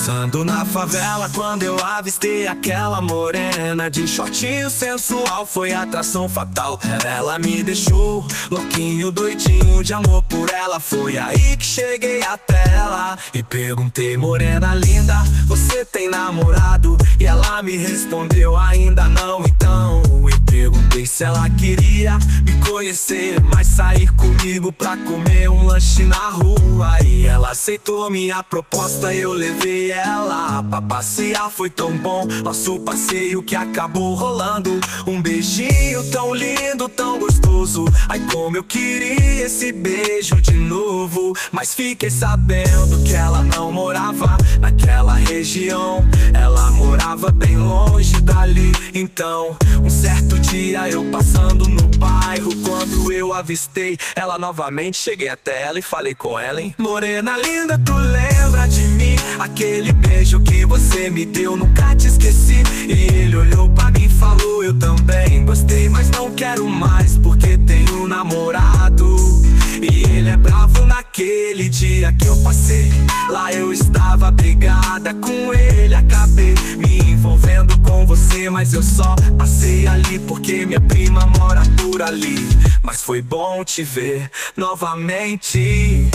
Passando na favela quando eu avistei aquela morena de shortinho sensual, foi atração fatal. Ela me deixou louquinho, doidinho de amor por ela. Foi aí que cheguei até ela e perguntei: morena linda, você tem namorado? E ela me respondeu: ainda não. Então eu perguntei se ela queria me conhecer, mas sair comigo pra comer um lanche na rua. E ela aceitou minha proposta, eu levei ela pra passear. Foi tão bom nosso passeio que acabou rolando um beijinho tão lindo, tão gostoso. Ai, como eu queria esse beijo de novo. Mas fiquei sabendo que ela não morava naquela região, ela morava bem longe dali. Então, um certo dia eu passando no bairro, quando eu avistei ela novamente, cheguei até ela e falei com ela: hein, morena linda, tu lembra de mim? Aquele beijo que você me deu, nunca te esqueci. E ele olhou pra mim e falou: eu também gostei, mas não quero mais porque tenho um namorado. E ele é bravo. Naquele dia que eu passei lá, eu estava brigada com ele. Acabei me envolvendo com você, mas eu só passei ali porque minha prima mora por ali. Mas foi bom te ver novamente.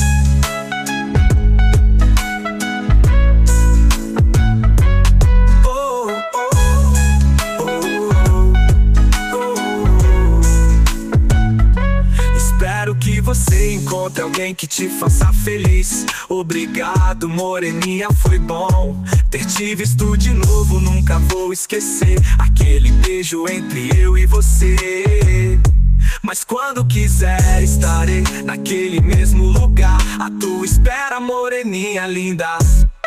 Espero que você encontre alguém que te faça feliz. Obrigado, moreninha, foi bom ter te visto de novo. Nunca vou esquecer aquele beijo entre eu e você. Mas quando quiser estarei naquele mesmo lugar à tua espera, moreninha linda.